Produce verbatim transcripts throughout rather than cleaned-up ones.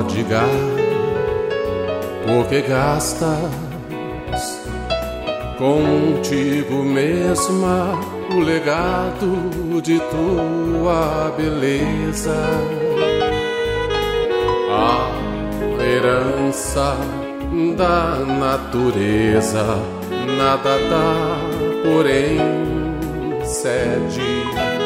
pródiga, porque gastas contigo mesma o legado de tua beleza, a herança da natureza. Nada dá, porém cede.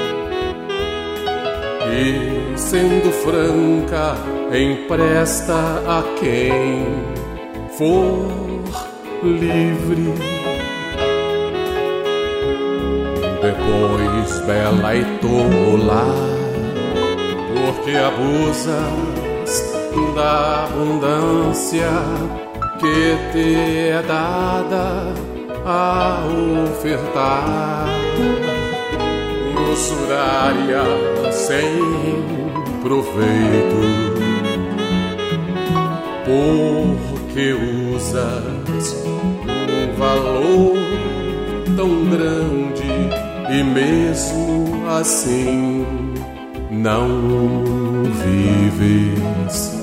E sendo franca, empresta a quem for livre. Depois bela e tola, porque abusas da abundância que te é dada a ofertar. Usurária sem proveito, porque usas um valor tão grande e mesmo assim não vives.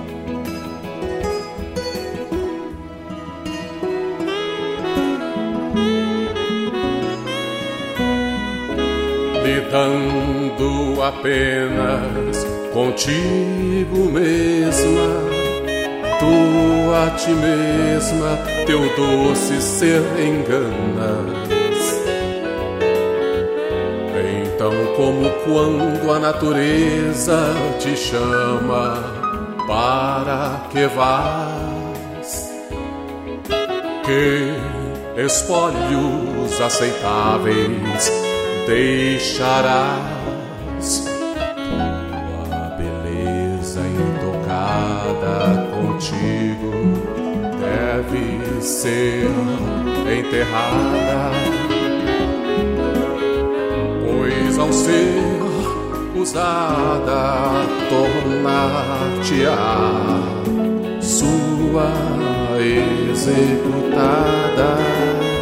Lidando apenas contigo mesma, tu a ti mesma teu doce ser enganas. Então, como quando a natureza te chama para que vás, que espólios aceitáveis deixarás. Tua beleza intocada contigo deve ser enterrada, pois ao ser usada tornar-te-á sua executada.